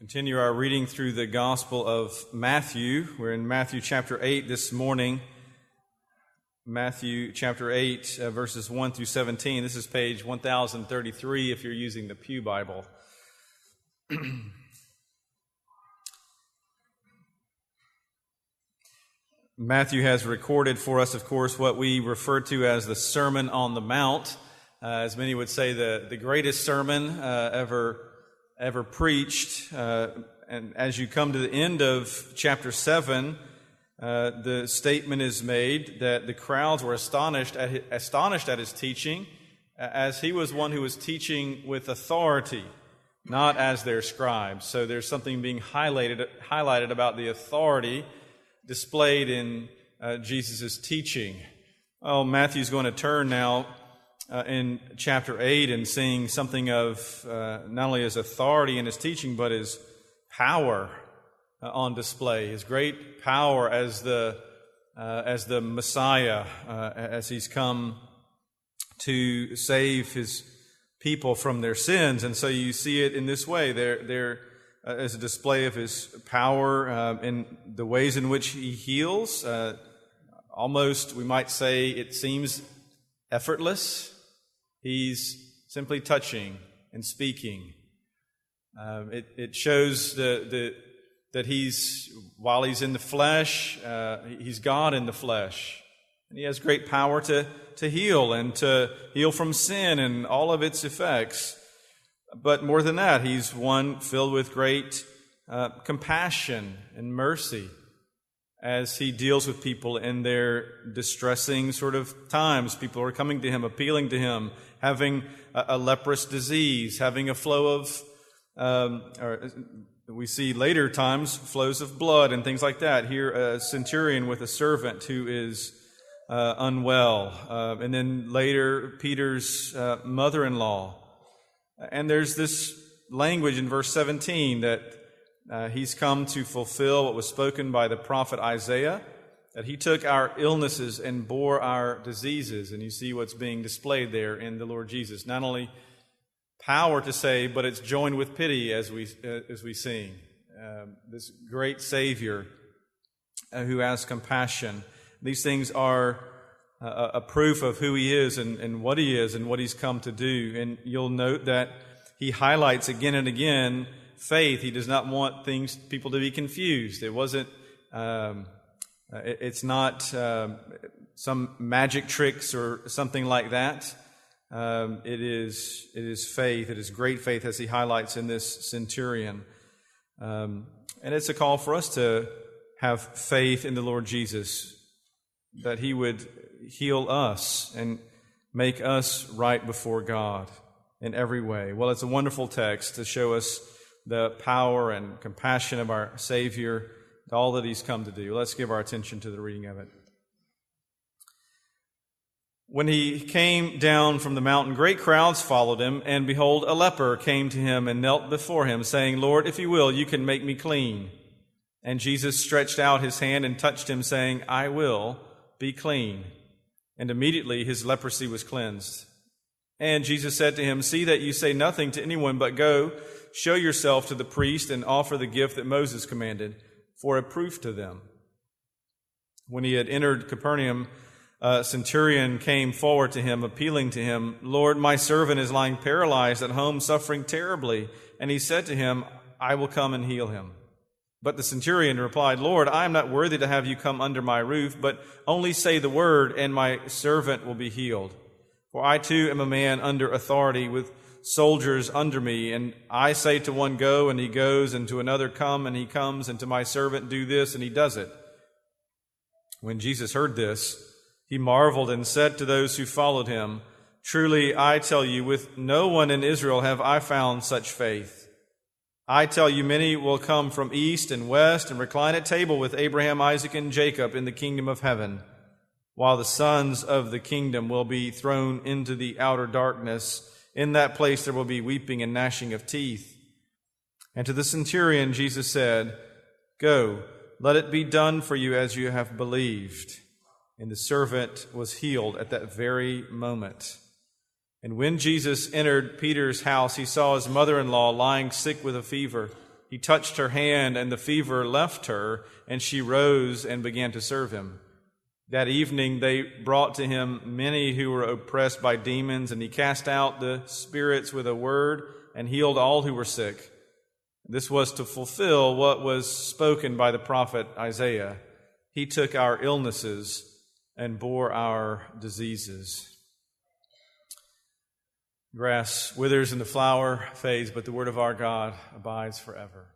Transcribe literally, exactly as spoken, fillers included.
Continue our reading through the Gospel of Matthew. We're in Matthew chapter eight this morning. Matthew chapter eight, uh, verses one through seventeen. This is page one thousand thirty-three if you're using the Pew Bible. Matthew has recorded for us, of course, what we refer to as the Sermon on the Mount. Uh, as many would say, the, the greatest sermon uh, ever ever preached. Uh, and as you come to the end of chapter seven, uh, the statement is made that the crowds were astonished at his, astonished at his teaching, as he was one who was teaching with authority, not as their scribes. So there's something being highlighted highlighted about the authority displayed in uh, Jesus' teaching. Well, Matthew's going to turn now Uh, in chapter eight and seeing something of uh, not only his authority in his teaching, but his power uh, on display, his great power as the uh, as the Messiah, uh, as he's come to save his people from their sins. And so you see it in this way. There, there uh, is a display of his power uh, in the ways in which he heals. Uh, almost, we might say, it seems effortless. He's simply touching and speaking. Um, it, it shows the, the, that he's, while he's in the flesh, uh, he's God in the flesh. And he has great power to, to heal and to heal from sin and all of its effects. But more than that, he's one filled with great uh, compassion and mercy as he deals with people in their distressing sort of times. People are coming to him, appealing to him, having a, a leprous disease, having a flow of, um, or we see later times, flows of blood and things like that. Here, a centurion with a servant who is uh, unwell. Uh, and then later, Peter's uh, mother-in-law. And there's this language in verse seventeen that Uh, he's come to fulfill what was spoken by the prophet Isaiah, that he took our illnesses and bore our diseases. And you see what's being displayed there in the Lord Jesus. Not only power to save, but it's joined with pity as we uh, as we sing. Uh, this great Savior uh, who has compassion. These things are uh, a proof of who he is and, and what he is and what he's come to do. And you'll note that he highlights again and again faith. He does not want things, people to be confused. It wasn't, um, it, it's not um, some magic tricks or something like that. Um, it is, it is faith. It is great faith, as he highlights in this centurion. Um, and it's a call for us to have faith in the Lord Jesus, that he would heal us and make us right before God in every way. Well, it's a wonderful text to show us the power and compassion of our Savior, all that he's come to do. Let's give our attention to the reading of it. When he came down from the mountain, great crowds followed him, and behold, a leper came to him and knelt before him, saying, "Lord, if you will, you can make me clean." And Jesus stretched out his hand and touched him, saying, "I will, be clean." And immediately his leprosy was cleansed. And Jesus said to him, "See that you say nothing to anyone, but go, show yourself to the priest and offer the gift that Moses commanded for a proof to them." When he had entered Capernaum, a centurion came forward to him, appealing to him, "Lord, my servant is lying paralyzed at home, suffering terribly." And he said to him, "I will come and heal him." But the centurion replied, "Lord, I am not worthy to have you come under my roof, but only say the word, and my servant will be healed. For I too am a man under authority, with soldiers under me, and I say to one, 'Go,' and he goes, and to another, 'Come,' and he comes, and to my servant, 'Do this,' and he does it." When Jesus heard this, he marveled and said to those who followed him, "Truly, I tell you, with no one in Israel have I found such faith. I tell you, many will come from east and west and recline at table with Abraham, Isaac, and Jacob in the kingdom of heaven, while the sons of the kingdom will be thrown into the outer darkness. In that place there will be weeping and gnashing of teeth." And to the centurion Jesus said, "Go, let it be done for you as you have believed." And the servant was healed at that very moment. And when Jesus entered Peter's house, he saw his mother-in-law lying sick with a fever. He touched her hand, and the fever left her, and she rose and began to serve him. That evening they brought to him many who were oppressed by demons, and he cast out the spirits with a word and healed all who were sick. This was to fulfill what was spoken by the prophet Isaiah. He took our illnesses and bore our diseases. Grass withers and the flower fades, but the word of our God abides forever.